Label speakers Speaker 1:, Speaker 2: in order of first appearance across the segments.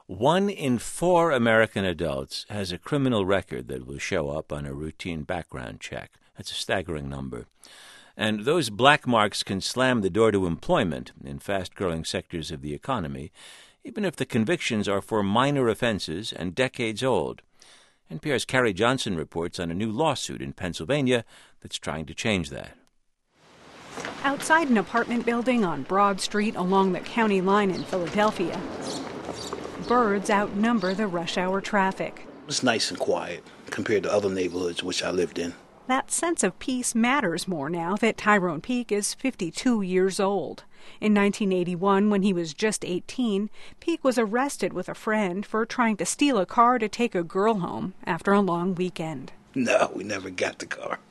Speaker 1: 1 in 4 American adults has a criminal record that will show up on a routine background check. That's a staggering number. And those black marks can slam the door to employment in fast-growing sectors of the economy, even if the convictions are for minor offenses and decades old. NPR's Carrie Johnson reports on a new lawsuit in Pennsylvania that's trying to change that.
Speaker 2: Outside an apartment building on Broad Street along the county line in Philadelphia, birds outnumber the rush hour traffic.
Speaker 3: It's nice and quiet compared to other neighborhoods which I lived in.
Speaker 2: That sense of peace matters more now that Tyrone Peake is 52 years old. In 1981, when he was just 18, Peake was arrested with a friend for trying to steal a car to take a girl home after a long weekend.
Speaker 3: No, we never got the car.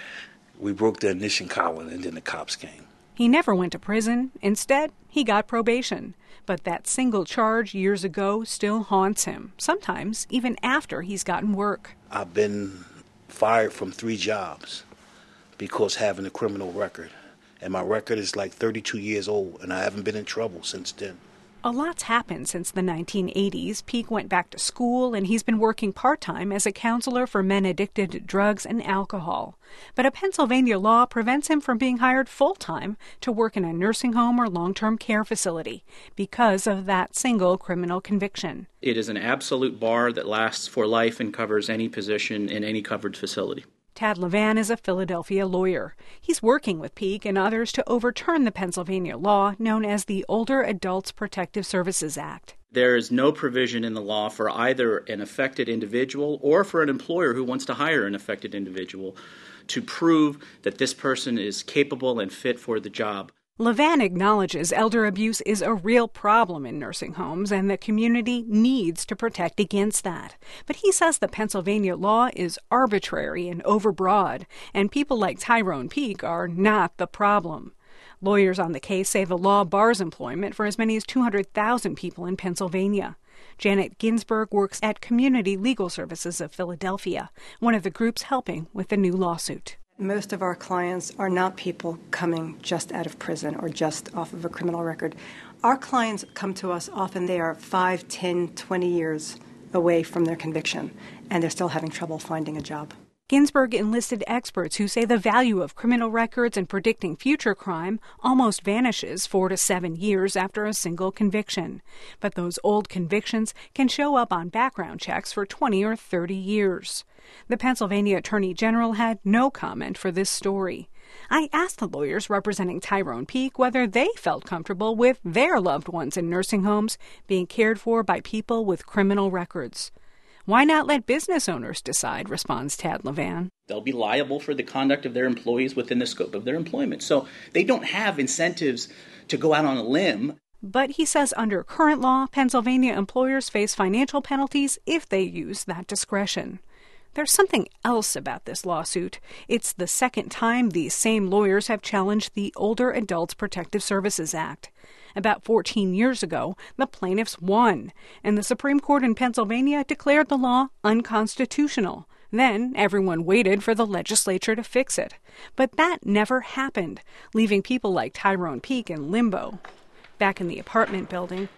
Speaker 3: We broke the ignition column and then the cops came.
Speaker 2: He never went to prison. Instead, he got probation. But that single charge years ago still haunts him, sometimes even after he's gotten work.
Speaker 3: I've been fired from 3 jobs because having a criminal record. And my record is like 32 years old, and I haven't been in trouble since then.
Speaker 2: A lot's happened since the 1980s. Peake went back to school, and he's been working part-time as a counselor for men addicted to drugs and alcohol. But a Pennsylvania law prevents him from being hired full-time to work in a nursing home or long-term care facility because of that single criminal conviction.
Speaker 4: It is an absolute bar that lasts for life and covers any position in any covered facility.
Speaker 2: Tad Levan is a Philadelphia lawyer. He's working with Peake and others to overturn the Pennsylvania law known as the Older Adults Protective Services Act.
Speaker 4: There is no provision in the law for either an affected individual or for an employer who wants to hire an affected individual to prove that this person is capable and fit for the job.
Speaker 2: Levan acknowledges elder abuse is a real problem in nursing homes and the community needs to protect against that. But he says the Pennsylvania law is arbitrary and overbroad, and people like Tyrone Peake are not the problem. Lawyers on the case say the law bars employment for as many as 200,000 people in Pennsylvania. Janet Ginsburg works at Community Legal Services of Philadelphia, one of the groups helping with the new lawsuit.
Speaker 5: Most of our clients are not people coming just out of prison or just off of a criminal record. Our clients come to us often they are 5, 10, 20 years away from their conviction, and they're still having trouble finding a job.
Speaker 2: Ginsburg enlisted experts who say the value of criminal records in predicting future crime almost vanishes 4 to 7 years after a single conviction. But those old convictions can show up on background checks for 20 or 30 years. The Pennsylvania Attorney General had no comment for this story. I asked the lawyers representing Tyrone Peake whether they felt comfortable with their loved ones in nursing homes being cared for by people with criminal records. Why not let business owners decide, responds Tad Levan.
Speaker 4: They'll be liable for the conduct of their employees within the scope of their employment. So they don't have incentives to go out on a limb.
Speaker 2: But he says under current law, Pennsylvania employers face financial penalties if they use that discretion. There's something else about this lawsuit. It's the second time these same lawyers have challenged the Older Adults Protective Services Act. About 14 years ago, the plaintiffs won, and the Supreme Court in Pennsylvania declared the law unconstitutional. Then everyone waited for the legislature to fix it. But that never happened, leaving people like Tyrone Peake in limbo. Back in the apartment building,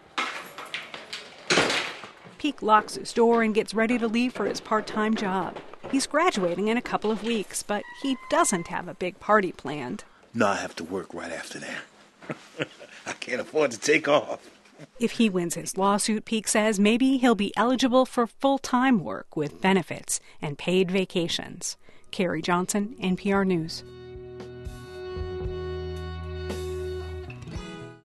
Speaker 2: Peake locks his door and gets ready to leave for his part-time job. He's graduating in a couple of weeks, but he doesn't have a big party planned.
Speaker 3: No, I have to work right after that. I can't afford to take off.
Speaker 2: If he wins his lawsuit, Peake says maybe he'll be eligible for full-time work with benefits and paid vacations. Carrie Johnson, NPR News.